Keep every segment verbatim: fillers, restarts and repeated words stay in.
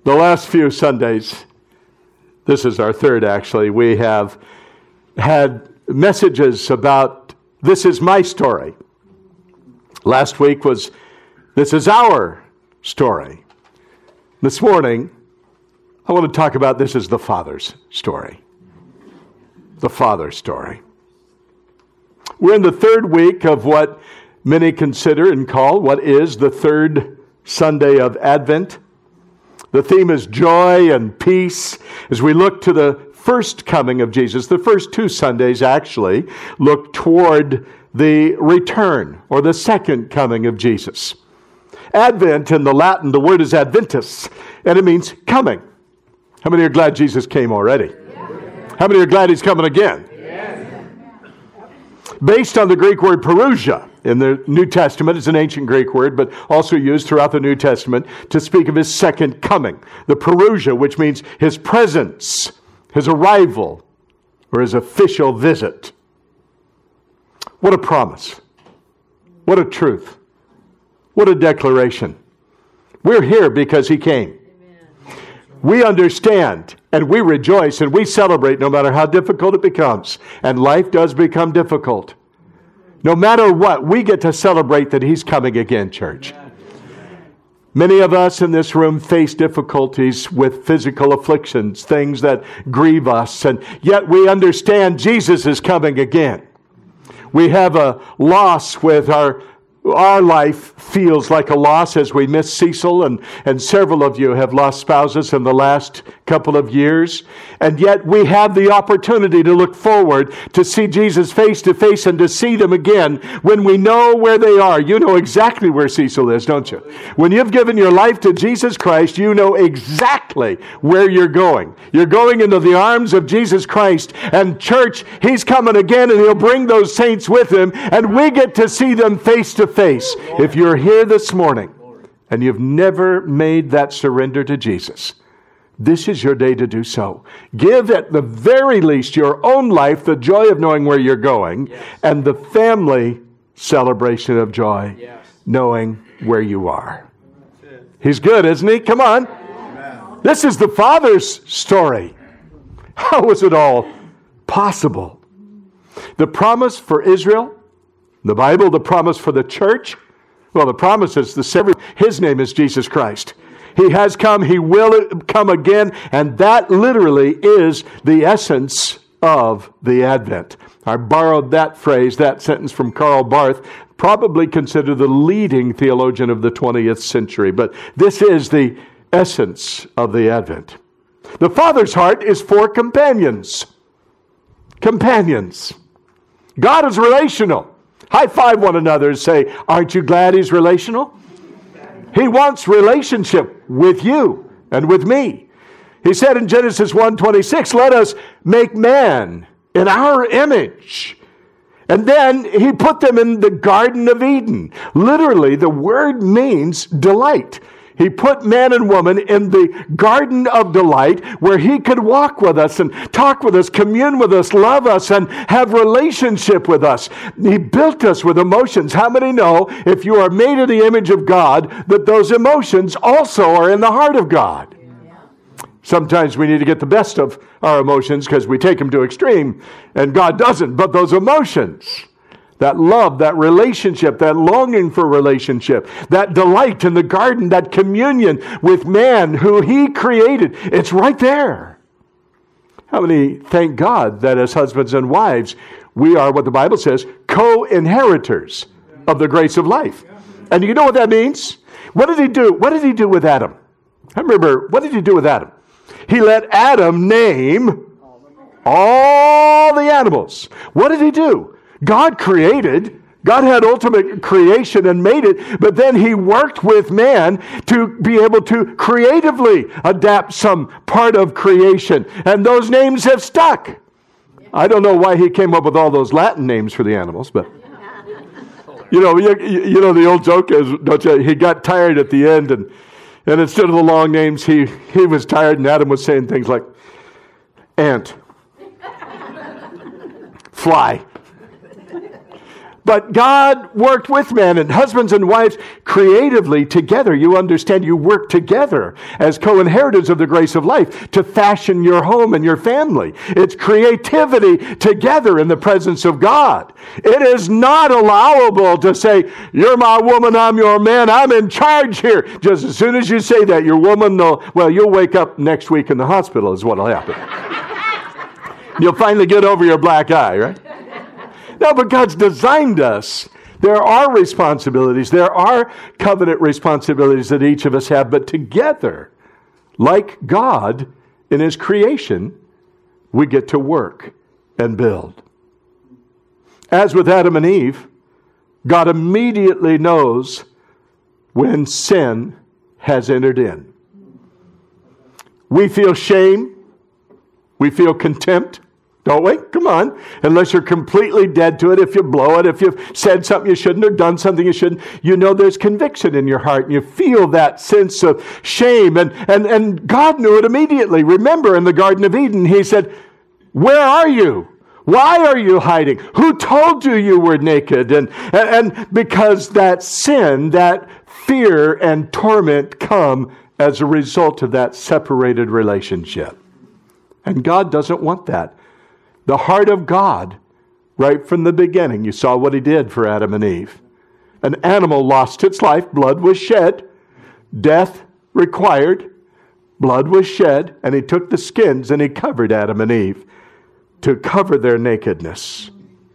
The last few Sundays, this is our third actually, we have had messages about this is my story. Last week was this is our story. This morning, I want to talk about this is the Father's story. The Father's story. We're in the third week of what many consider and call what is the third Sunday of Advent. The theme is joy and peace as we look to the first coming of Jesus. The first two Sundays actually look toward the return or the second coming of Jesus. Advent in the Latin, the word is adventus, and it means coming. How many are glad Jesus came already? Yes. How many are glad he's coming again? Yes. Based on the Greek word parousia in the New Testament, it's an ancient Greek word, but also used throughout the New Testament to speak of his second coming. The parousia, which means his presence, his arrival, or his official visit. What a promise. What a truth. What a declaration. We're here because he came. Amen. We understand and we rejoice and we celebrate no matter how difficult it becomes. And life does become difficult. No matter what, we get to celebrate that he's coming again, church. Many of us in this room face difficulties with physical afflictions, things that grieve us, and yet we understand Jesus is coming again. We have a loss with our Our life feels like a loss as we miss Cecil, and, and several of you have lost spouses in the last couple of years. And yet we have the opportunity to look forward to see Jesus face to face and to see them again when we know where they are. You know exactly where Cecil is, don't you? When you've given your life to Jesus Christ, you know exactly where you're going. You're going into the arms of Jesus Christ. And church, he's coming again and he'll bring those saints with him, and we get to see them face to face. Face. If you're here this morning and you've never made that surrender to Jesus, this is your day to do so. Give at the very least your own life the joy of knowing where you're going, yes, and the family celebration of joy, yes, knowing where you are. He's good, isn't he? Come on. Amen. This is the Father's story. How was it all possible? The promise for Israel, the Bible, the promise for the church. Well, the promise is the same. His name is Jesus Christ. He has come. He will come again. And that literally is the essence of the Advent. I borrowed that phrase, that sentence from Karl Barth, probably considered the leading theologian of the twentieth century. But this is the essence of the Advent. The Father's heart is for companions. Companions. God is relational. High five one another and say, aren't you glad he's relational? He wants relationship with you and with me. He said in Genesis one twenty-six, let us make man in our image. And then he put them in the Garden of Eden. Literally, the word means delight. He put man and woman in the garden of delight where he could walk with us and talk with us, commune with us, love us, and have relationship with us. He built us with emotions. How many know if you are made in the image of God that those emotions also are in the heart of God? Sometimes we need to get the best of our emotions because we take them to extreme and God doesn't. But those emotions, that love, that relationship, that longing for relationship, that delight in the garden, that communion with man who he created, it's right there. How many thank God that as husbands and wives, we are what the Bible says, co-inheritors of the grace of life. And you know what that means? What did he do? What did he do with Adam? I remember, what did he do with Adam? He let Adam name all the animals. What did he do? God created, God had ultimate creation and made it, but then he worked with man to be able to creatively adapt some part of creation. And those names have stuck. I don't know why he came up with all those Latin names for the animals, but you know, you, you know the old joke is, don't you, he got tired at the end, and and instead of the long names, he, he was tired, and Adam was saying things like ant, fly. But God worked with man, and husbands and wives creatively together. You understand, you work together as co-inheritors of the grace of life to fashion your home and your family. It's creativity together in the presence of God. It is not allowable to say, you're my woman, I'm your man, I'm in charge here. Just as soon as you say that, your woman, will, well, you'll wake up next week in the hospital is what will happen. You'll finally get over your black eye, right? No, but God's designed us. There are responsibilities. There are covenant responsibilities that each of us have. But together, like God in His creation, we get to work and build. As with Adam and Eve, God immediately knows when sin has entered in. We feel shame. We feel contempt. Don't we? Come on. Unless you're completely dead to it, if you blow it, if you've said something you shouldn't or done something you shouldn't, you know there's conviction in your heart and you feel that sense of shame. And, and, and God knew it immediately. Remember in the Garden of Eden, He said, where are you? Why are you hiding? Who told you you were naked? And, and because that sin, that fear and torment come as a result of that separated relationship. And God doesn't want that. The heart of God, right from the beginning, you saw what He did for Adam and Eve. An animal lost its life, blood was shed, death required, blood was shed, and He took the skins and He covered Adam and Eve to cover their nakedness.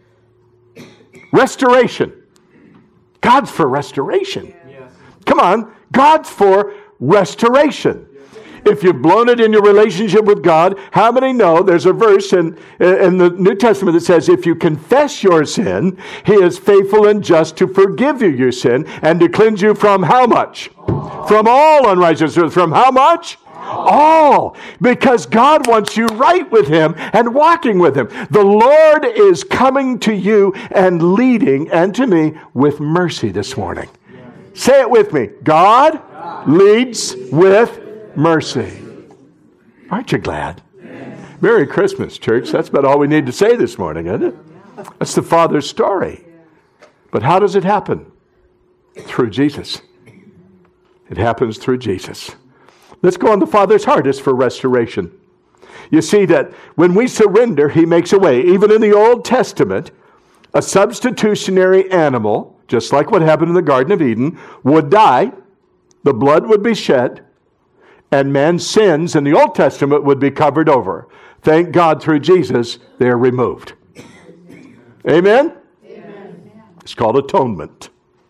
Restoration. God's for restoration. Yes. Come on, God's for restoration. If you've blown it in your relationship with God, how many know there's a verse in, in the New Testament that says, if you confess your sin, He is faithful and just to forgive you your sin and to cleanse you from how much? All. From all unrighteousness. From how much? All. All. Because God wants you right with Him and walking with Him. The Lord is coming to you and leading, and to me, with mercy this morning. Say it with me. God, God. leads with mercy. Aren't you glad? Yes. Merry Christmas, church. That's about all we need to say this morning, isn't it? That's the Father's story. But how does it happen? Through Jesus. It happens through Jesus. Let's go on. The Father's heart is for restoration. You see that when we surrender, He makes a way. Even in the Old Testament, a substitutionary animal, just like what happened in the Garden of Eden, would die. The blood would be shed. And man's sins in the Old Testament would be covered over. Thank God through Jesus, they're removed. Amen? Amen? It's called atonement.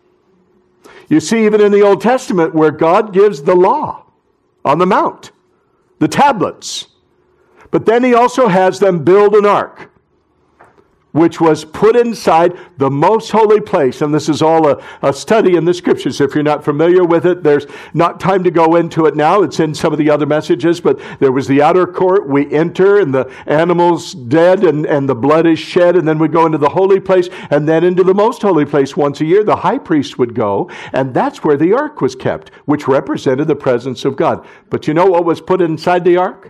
You see, even in the Old Testament, where God gives the law on the mount, the tablets. But then He also has them build an ark, which was put inside the most holy place. And this is all a, a study in the Scriptures. If you're not familiar with it, there's not time to go into it now. It's in some of the other messages. But there was the outer court. We enter, and the animal's dead, and, and the blood is shed. And then we go into the holy place, and then into the most holy place once a year. The high priest would go, and that's where the ark was kept, which represented the presence of God. But you know what was put inside the ark?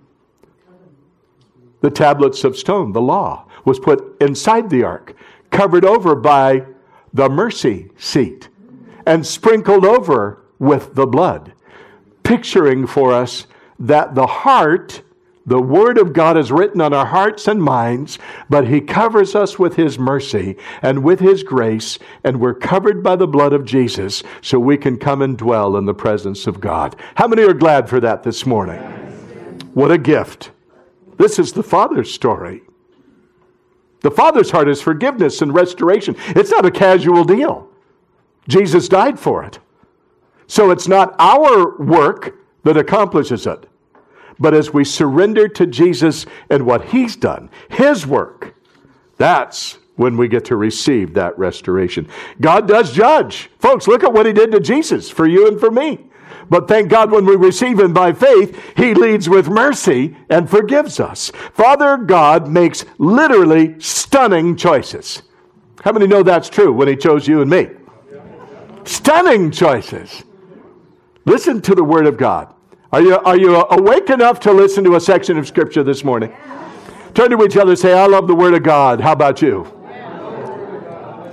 The tablets of stone, the law, was put inside the ark, covered over by the mercy seat, and sprinkled over with the blood, picturing for us that the heart, the Word of God is written on our hearts and minds, but He covers us with His mercy and with His grace, and we're covered by the blood of Jesus so we can come and dwell in the presence of God. How many are glad for that this morning? What a gift. This is the Father's story. The Father's heart is forgiveness and restoration. It's not a casual deal. Jesus died for it. So it's not our work that accomplishes it. But as we surrender to Jesus and what He's done, His work, that's when we get to receive that restoration. God does judge. Folks, look at what He did to Jesus for you and for me. But thank God when we receive Him by faith, He leads with mercy and forgives us. Father God makes literally stunning choices. How many know that's true when He chose you and me? Stunning choices. Listen to the Word of God. Are you, are you awake enough to listen to a section of Scripture this morning? Turn to each other and say, I love the Word of God. How about you?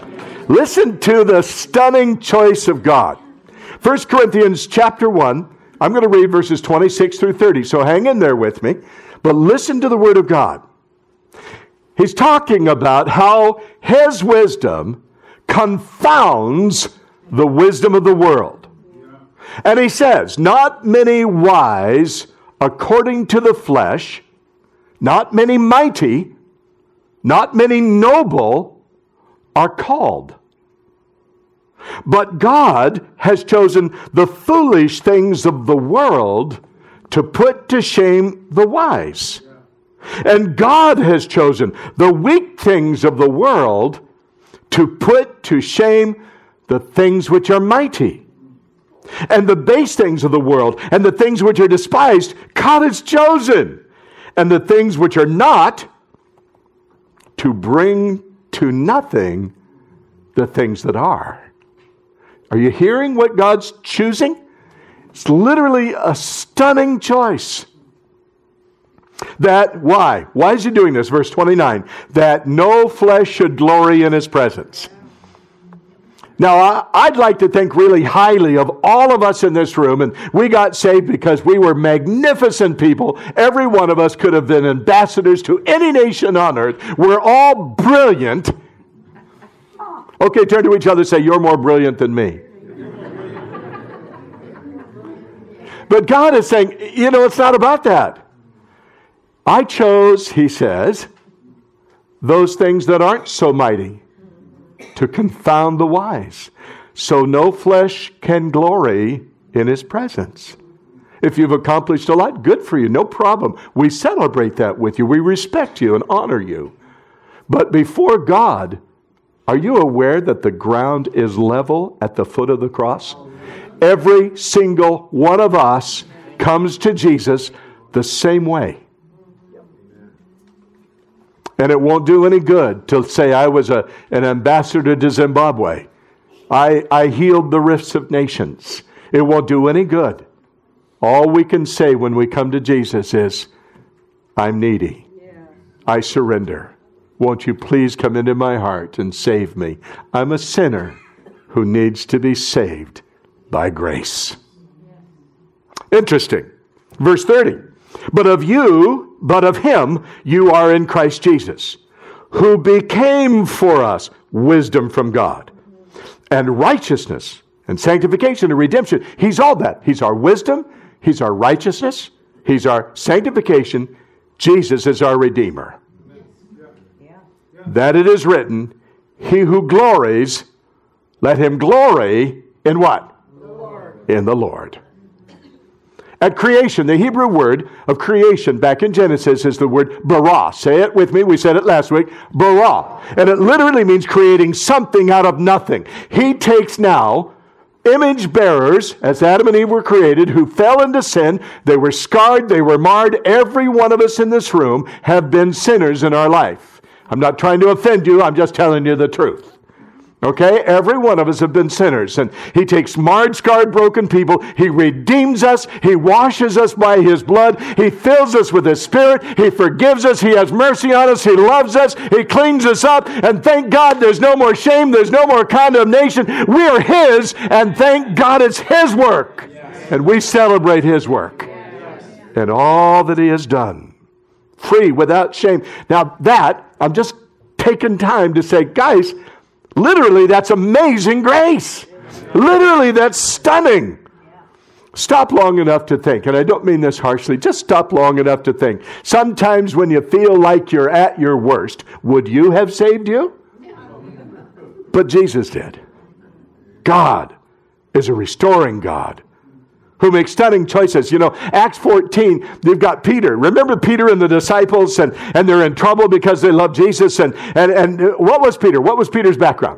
Listen to the stunning choice of God. First Corinthians chapter one, I'm going to read verses twenty-six through thirty, so hang in there with me. But listen to the word of God. He's talking about how his wisdom confounds the wisdom of the world. And he says, not many wise according to the flesh, not many mighty, not many noble are called. But God has chosen the foolish things of the world to put to shame the wise. And God has chosen the weak things of the world to put to shame the things which are mighty. And the base things of the world and the things which are despised, God has chosen. And the things which are not, to bring to nothing the things that are. Are you hearing what God's choosing? It's literally a stunning choice. That, why? Why is he doing this? Verse twenty-nine. That no flesh should glory in his presence. Now, I, I'd like to think really highly of all of us in this room, and we got saved because we were magnificent people. Every one of us could have been ambassadors to any nation on earth. We're all brilliant. Okay, turn to each other and say, you're more brilliant than me. But God is saying, you know, it's not about that. I chose, he says, those things that aren't so mighty to confound the wise. So no flesh can glory in his presence. If you've accomplished a lot, good for you, no problem. We celebrate that with you. We respect you and honor you. But before God, are you aware that the ground is level at the foot of the cross? Every single one of us comes to Jesus the same way. And it won't do any good to say I was a, an ambassador to Zimbabwe. I, I healed the rifts of nations. It won't do any good. All we can say when we come to Jesus is, I'm needy. Yeah. I surrender. Won't you please come into my heart and save me? I'm a sinner who needs to be saved by grace. Interesting. Verse thirty. But of you, but of him, you are in Christ Jesus, who became for us wisdom from God, and righteousness, and sanctification, and redemption. He's all that. He's our wisdom. He's our righteousness. He's our sanctification. Jesus is our Redeemer. That it is written, he who glories, let him glory in what? The Lord. In the Lord. At creation, the Hebrew word of creation back in Genesis is the word bara. Say it with me. We said it last week. Bara. And it literally means creating something out of nothing. He takes now image bearers, as Adam and Eve were created, who fell into sin. They were scarred. They were marred. Every one of us in this room have been sinners in our life. I'm not trying to offend you. I'm just telling you the truth. Okay? Every one of us have been sinners. And he takes marred, scarred, broken people. He redeems us. He washes us by his blood. He fills us with his spirit. He forgives us. He has mercy on us. He loves us. He cleans us up. And thank God there's no more shame. There's no more condemnation. We are his. And thank God it's his work. And we celebrate his work. And all that he has done. Free, without shame. Now that, I'm just taking time to say, guys, literally, that's amazing grace. Literally, that's stunning. Stop long enough to think, and I don't mean this harshly, just stop long enough to think. Sometimes when you feel like you're at your worst, would you have saved you? But Jesus did. God is a restoring God who makes stunning choices. You know, Acts fourteen, they've got Peter. Remember Peter and the disciples, and, and they're in trouble because they love Jesus. And, and, and what was Peter? What was Peter's background?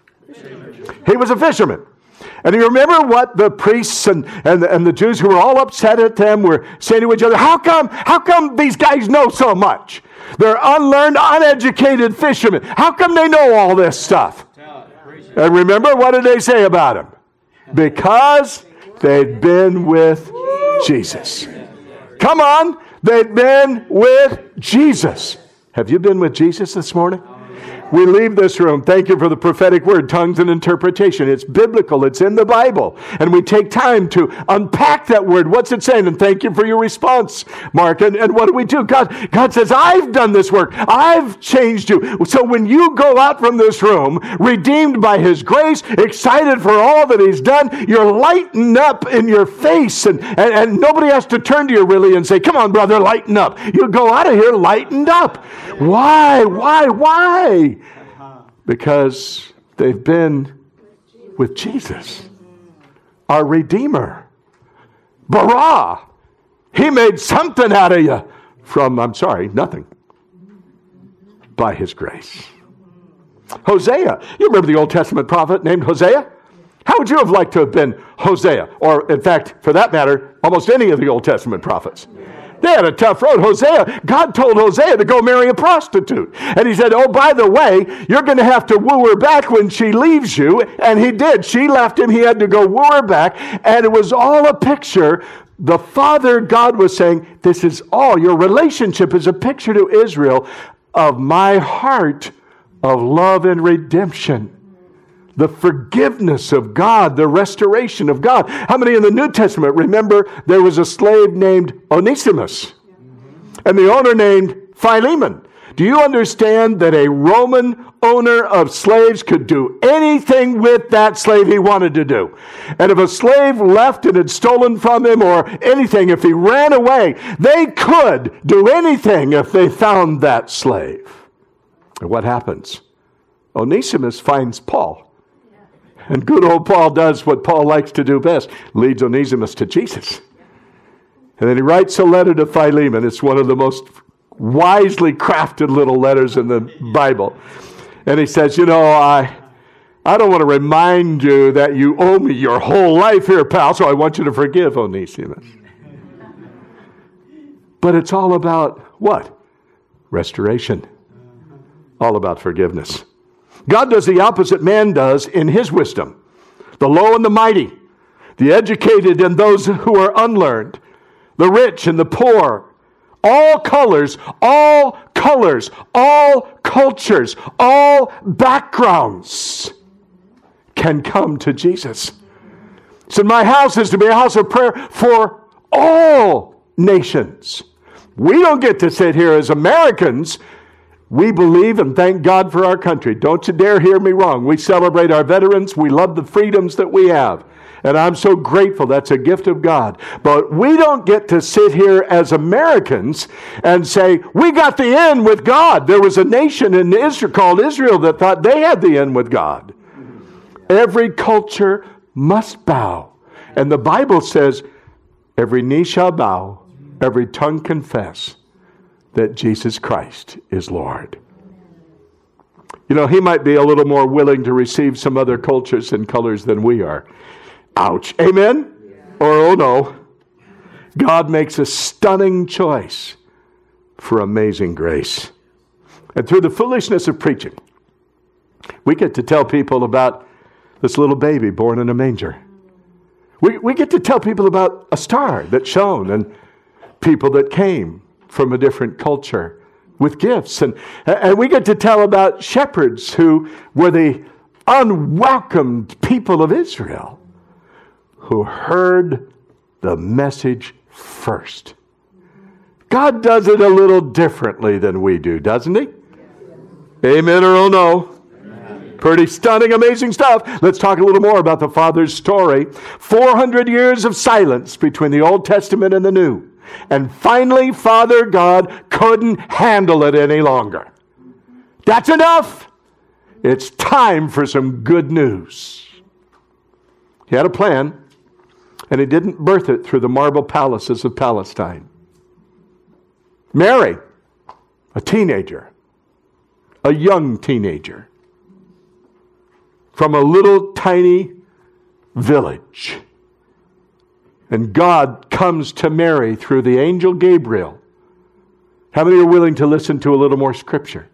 He was a fisherman. And you remember what the priests and, and, and the Jews who were all upset at them were saying to each other, how come, how come these guys know so much? They're unlearned, uneducated fishermen. How come they know all this stuff? And remember, what did they say about him? Because they'd been with Jesus. Come on. They'd been with Jesus. Have you been with Jesus this morning? we leave this room. Thank you for the prophetic word, tongues and interpretation. It's biblical. It's in the Bible. And we take time to unpack that word. What's it saying? And thank you for your response, Mark. And, and what do we do? God, God says, I've done this work. I've changed you. So when you go out from this room, redeemed by His grace, excited for all that He's done, you're lightened up in your face. And, and, and nobody has to turn to you really and say, come on, brother, lighten up. You go out of here lightened up. Why? Why? Why? Because they've been with Jesus, our Redeemer. Barah, He made something out of you from, I'm sorry, nothing, by His grace. Hosea, you remember the Old Testament prophet named Hosea? How would you have liked to have been Hosea? Or, in fact, for that matter, almost any of the Old Testament prophets. They had a tough road. Hosea, God told Hosea to go marry a prostitute. And He said, oh, by the way, you're going to have to woo her back when she leaves you. And he did. She left him. He had to go woo her back. And it was all a picture. The Father, God was saying, this is all. Your relationship is a picture to Israel of my heart of love and redemption. The forgiveness of God, the restoration of God. How many in the New Testament remember there was a slave named Onesimus and the owner named Philemon? Do you understand that a Roman owner of slaves could do anything with that slave he wanted to do? And if a slave left and had stolen from him or anything, if he ran away, they could do anything if they found that slave. And what happens? Onesimus finds Paul. And good old Paul does what Paul likes to do best, leads Onesimus to Jesus. And then he writes a letter to Philemon. It's one of the most wisely crafted little letters in the Bible. And he says, you know, I, I don't want to remind you that you owe me your whole life here, pal, so I want you to forgive Onesimus. But it's all about what? Restoration. All about forgiveness. God does the opposite man does in His wisdom. The low and the mighty, the educated and those who are unlearned, the rich and the poor, all colors, all colors, all cultures, all backgrounds can come to Jesus. So my house is to be a house of prayer for all nations. We don't get to sit here as Americans. We believe and thank God for our country. Don't you dare hear me wrong. We celebrate our veterans. We love the freedoms that we have. And I'm so grateful. That's a gift of God. But we don't get to sit here as Americans and say, we got the end with God. There was a nation in Israel called Israel that thought they had the end with God. Every culture must bow. And the Bible says, every knee shall bow, every tongue confess that Jesus Christ is Lord. You know, He might be a little more willing to receive some other cultures and colors than we are. Ouch. Amen? Yeah. Or oh no. God makes a stunning choice for amazing grace. And through the foolishness of preaching, we get to tell people about this little baby born in a manger. We, we get to tell people about a star that shone and people that came from a different culture with gifts. And, and we get to tell about shepherds who were the unwelcomed people of Israel who heard the message first. God does it a little differently than we do, doesn't He? Amen or oh no? Amen. Pretty stunning, amazing stuff. Let's talk a little more about the Father's story. four hundred years of silence between the Old Testament and the New. And finally, Father God couldn't handle it any longer. That's enough. It's time for some good news. He had a plan, and He didn't birth it through the marble palaces of Palestine. Mary, a teenager, a young teenager, from a little tiny village. And God comes to Mary through the angel Gabriel. How many are willing to listen to a little more scripture?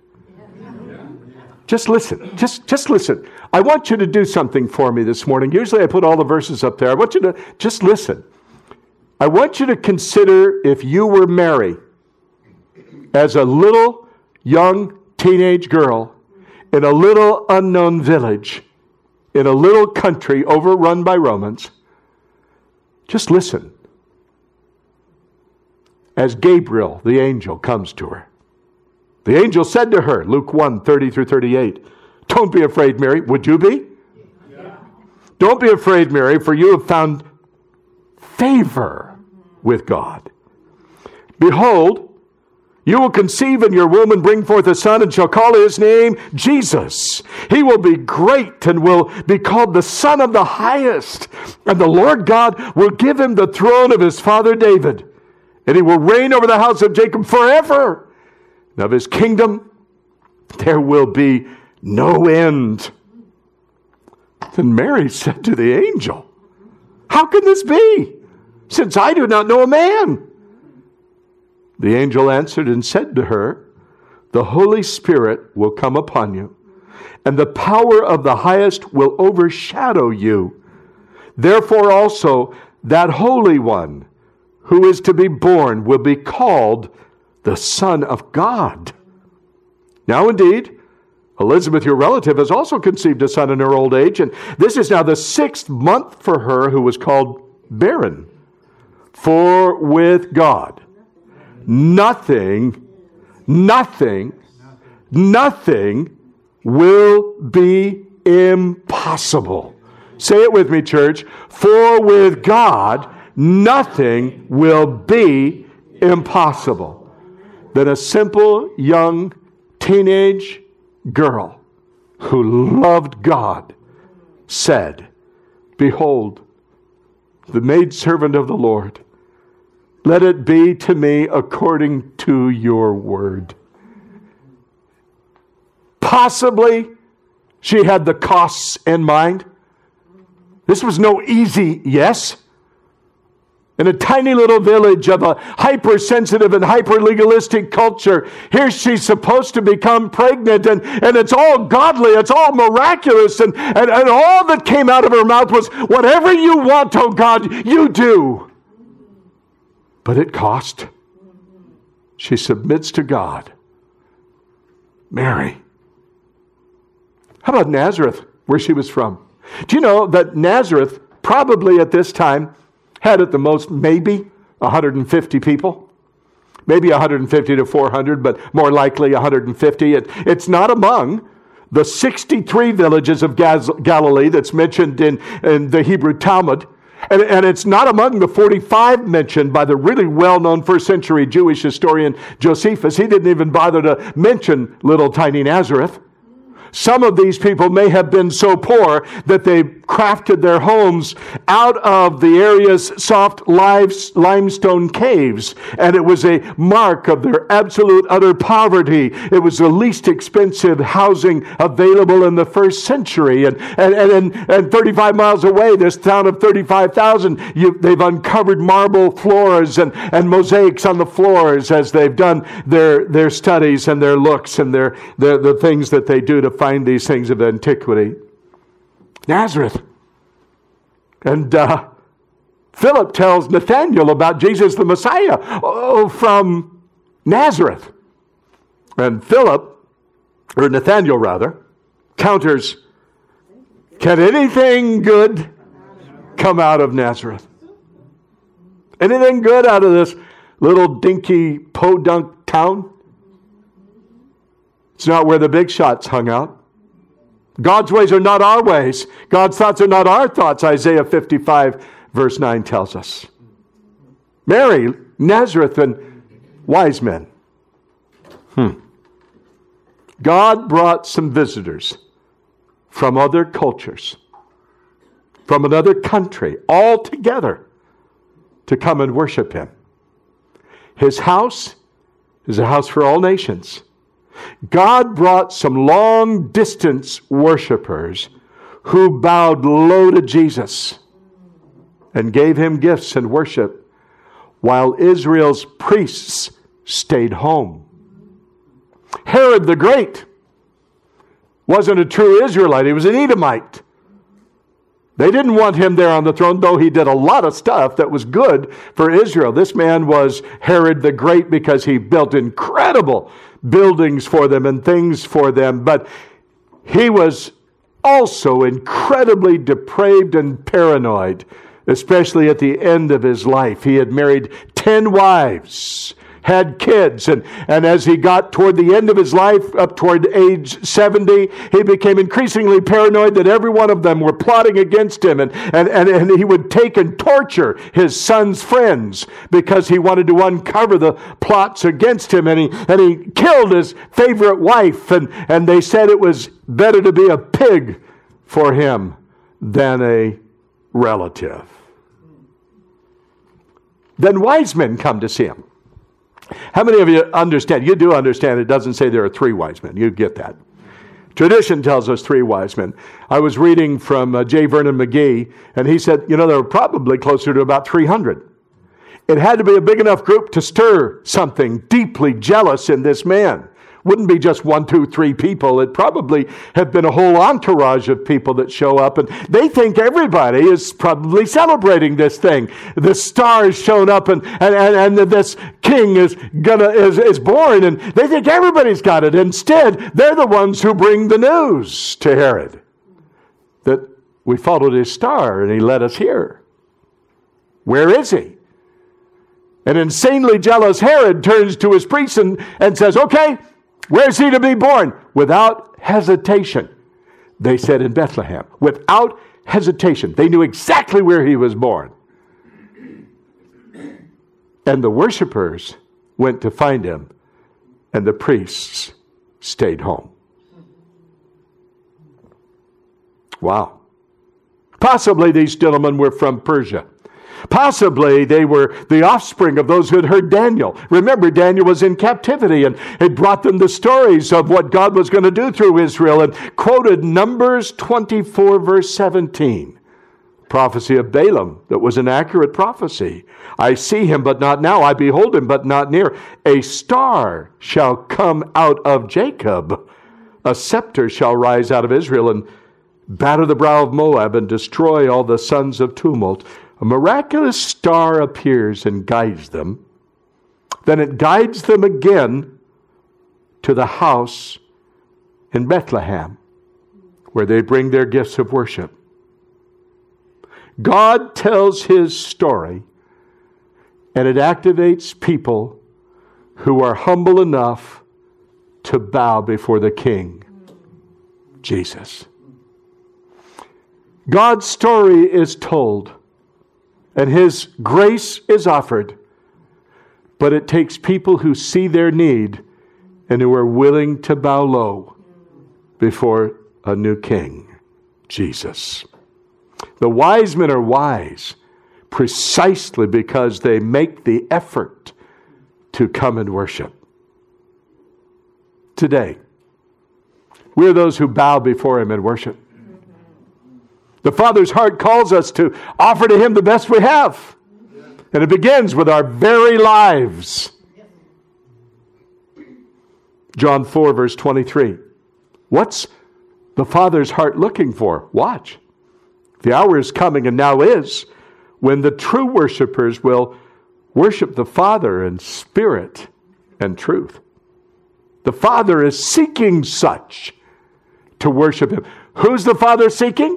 Just listen. Just, just listen. I want you to do something for me this morning. Usually I put all the verses up there. I want you to just listen. I want you to consider if you were Mary as a little young teenage girl in a little unknown village, in a little country overrun by Romans. Just listen as Gabriel, the angel, comes to her. The angel said to her, Luke one, thirty through thirty-eight, don't be afraid, Mary. Would you be? Yeah. Don't be afraid, Mary, for you have found favor with God. Behold, you will conceive in your womb and bring forth a son, and shall call his name Jesus. He will be great and will be called the Son of the Highest. And the Lord God will give him the throne of his father David. And he will reign over the house of Jacob forever. And of his kingdom there will be no end. Then Mary said to the angel, how can this be, since I do not know a man? The angel answered and said to her, the Holy Spirit will come upon you, and the power of the Highest will overshadow you. Therefore also that Holy One who is to be born will be called the Son of God. Now indeed, Elizabeth, your relative, has also conceived a son in her old age, and this is now the sixth month for her who was called barren. For with God, Nothing, nothing, nothing will be impossible. Say it with me, church. For with God, nothing will be impossible. Then a simple young teenage girl who loved God said, behold, the maidservant of the Lord, let it be to me according to your word. Possibly she had the costs in mind. This was no easy yes. In a tiny little village of a hypersensitive and hyper-legalistic culture, here she's supposed to become pregnant, and, and it's all godly, it's all miraculous, and, and, and all that came out of her mouth was, whatever you want, oh God, you do. But it cost. She submits to God. Mary. How about Nazareth, where she was from? Do you know that Nazareth probably at this time had at the most maybe one hundred fifty people? Maybe one hundred fifty to four hundred, but more likely one hundred fifty. It, it's not among the sixty-three villages of Gaz- Galilee that's mentioned in, in the Hebrew Talmud. And, and it's not among the forty-five mentioned by the really well-known first century Jewish historian Josephus. He didn't even bother to mention little tiny Nazareth. Some of these people may have been so poor that they crafted their homes out of the area's soft limestone caves, and it was a mark of their absolute utter poverty. It was the least expensive housing available in the first century, and and and, and thirty-five miles away, this town of thirty-five thousand, you, they've uncovered marble floors and, and mosaics on the floors as they've done their their studies and their looks and their, their the things that they do to find these things of antiquity. Nazareth. And uh, Philip tells Nathanael about Jesus the Messiah oh, from Nazareth. And Philip, or Nathanael rather, counters, can anything good come out of Nazareth? Anything good out of this little dinky podunk town? It's not where the big shots hung out. God's ways are not our ways. God's thoughts are not our thoughts, Isaiah fifty-five verse nine tells us. Mary, Nazareth, and wise men. Hmm. God brought some visitors from other cultures, from another country, all together to come and worship Him. His house is a house for all nations. God brought some long-distance worshipers who bowed low to Jesus and gave Him gifts and worship, while Israel's priests stayed home. Herod the Great wasn't a true Israelite. He was an Edomite. They didn't want him there on the throne, though he did a lot of stuff that was good for Israel. This man was Herod the Great because he built incredible buildings for them and things for them. But he was also incredibly depraved and paranoid, especially at the end of his life. He had married ten wives, had kids, and, and as he got toward the end of his life, up toward age seventy, he became increasingly paranoid that every one of them were plotting against him, and, and, and, and he would take and torture his son's friends because he wanted to uncover the plots against him, and he, and he killed his favorite wife, and, and they said it was better to be a pig for him than a relative. Then wise men come to see him. How many of you understand? You do understand it doesn't say there are three wise men. You get that. Tradition tells us three wise men. I was reading from uh, J. Vernon McGee, and he said, you know, there were probably closer to about three hundred. It had to be a big enough group to stir something deeply jealous in this man. Wouldn't be just one, two, three people. It probably have been a whole entourage of people that show up, and they think everybody is probably celebrating this thing. The star has shown up, and and, and, and this king is gonna is, is born, and they think everybody's got it. Instead, they're the ones who bring the news to Herod that we followed his star and he led us here. Where is he? An insanely jealous Herod turns to his priests and, and says, okay, where's he to be born? Without hesitation, they said in Bethlehem. Without hesitation. They knew exactly where he was born. And the worshipers went to find him, and the priests stayed home. Wow. Possibly these gentlemen were from Persia. Possibly they were the offspring of those who had heard Daniel. Remember, Daniel was in captivity, and it brought them the stories of what God was going to do through Israel, and quoted Numbers twenty-four, verse seventeen. Prophecy of Balaam that was an accurate prophecy. I see him, but not now. I behold him, but not near. A star shall come out of Jacob. A scepter shall rise out of Israel, and batter the brow of Moab, and destroy all the sons of tumult. A miraculous star appears and guides them. Then it guides them again to the house in Bethlehem, where they bring their gifts of worship. God tells his story, and it activates people who are humble enough to bow before the King, Jesus. God's story is told, and his grace is offered, but it takes people who see their need and who are willing to bow low before a new king, Jesus. The wise men are wise precisely because they make the effort to come and worship. Today, we are those who bow before him and worship. The Father's heart calls us to offer to him the best we have. And it begins with our very lives. John four, verse twenty-three. What's the Father's heart looking for? Watch. The hour is coming, and now is, when the true worshipers will worship the Father in spirit and truth. The Father is seeking such to worship him. Who's the Father seeking?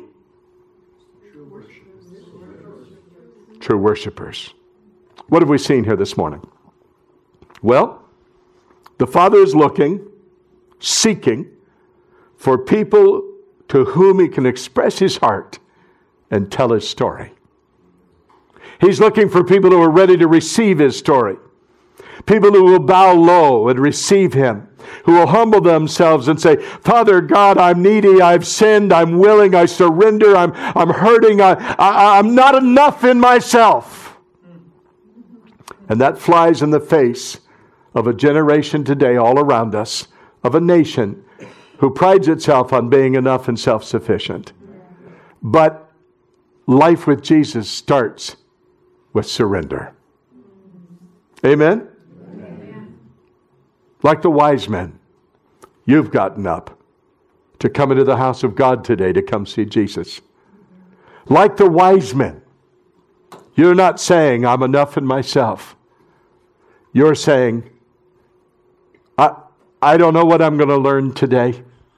True worshipers. What have we seen here this morning? Well, the Father is looking, seeking for people to whom he can express his heart and tell his story. He's looking for people who are ready to receive his story. People who will bow low and receive him. Who will humble themselves and say, Father God, I'm needy, I've sinned, I'm willing, I surrender, I'm, I'm hurting, I, I, I'm not enough in myself. And that flies in the face of a generation today all around us, of a nation who prides itself on being enough and self-sufficient. But life with Jesus starts with surrender. Amen? Amen. Like the wise men, you've gotten up to come into the house of God today to come see Jesus. Like the wise men, you're not saying, I'm enough in myself. You're saying, I, I don't know what I'm going to learn today.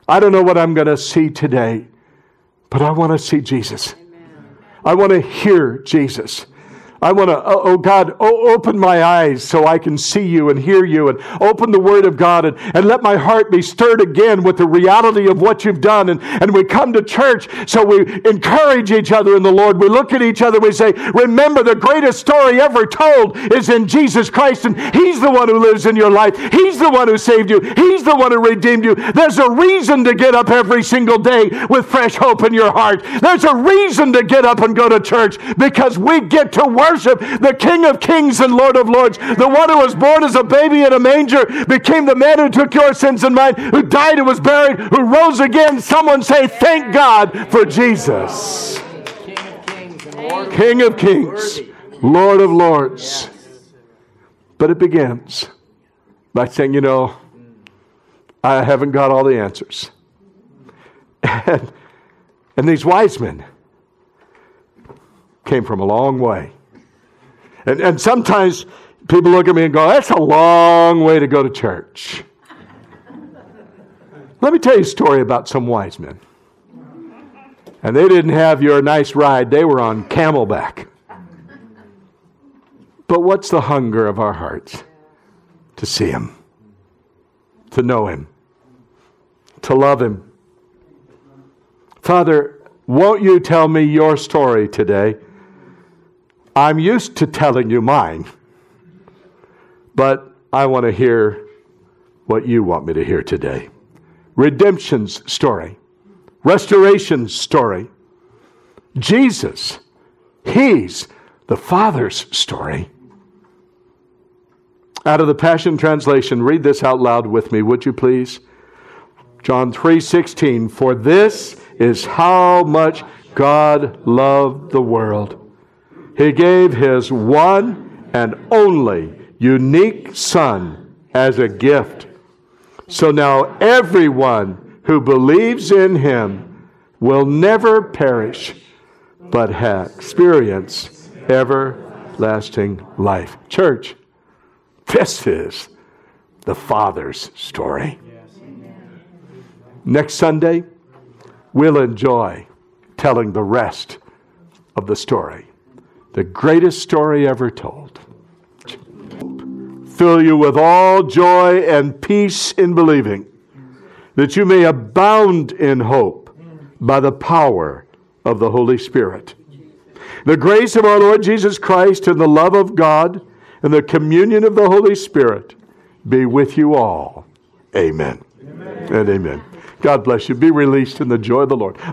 I don't know what I'm going to see today, but I want to see Jesus. Amen. I want to hear Jesus. I want to, oh, oh God, oh, open my eyes so I can see you and hear you, and open the Word of God, and, and let my heart be stirred again with the reality of what you've done. And, and we come to church, so we encourage each other in the Lord. We look at each other, we say, remember, the greatest story ever told is in Jesus Christ, and He's the one who lives in your life. He's the one who saved you. He's the one who redeemed you. There's a reason to get up every single day with fresh hope in your heart. There's a reason to get up and go to church, because we get to work worship the King of Kings and Lord of Lords, the one who was born as a baby in a manger, became the man who took your sins and mine, who died and was buried, who rose again. Someone say, thank God for Jesus. King of Kings, and Lord, King of Kings, Lord of Lords. But it begins by saying, you know, I haven't got all the answers. And, and these wise men came from a long way. And, and sometimes people look at me and go, that's a long way to go to church. Let me tell you a story about some wise men. And they didn't have your nice ride. They were on camelback. But what's the hunger of our hearts? To see Him. To know Him. To love Him. Father, won't you tell me your story today? I'm used to telling you mine, but I want to hear what you want me to hear today. Redemption's story, restoration's story. Jesus, He's the Father's story. Out of the Passion Translation, read this out loud with me, would you please? John three sixteen, for this is how much God loved the world. He gave His one and only unique Son as a gift. So now everyone who believes in Him will never perish, but have experienced everlasting life. Church, this is the Father's story. Next Sunday, we'll enjoy telling the rest of the story. The greatest story ever told. Fill you with all joy and peace in believing, that you may abound in hope by the power of the Holy Spirit. The grace of our Lord Jesus Christ and the love of God and the communion of the Holy Spirit be with you all. Amen. Amen. And amen. God bless you. Be released in the joy of the Lord.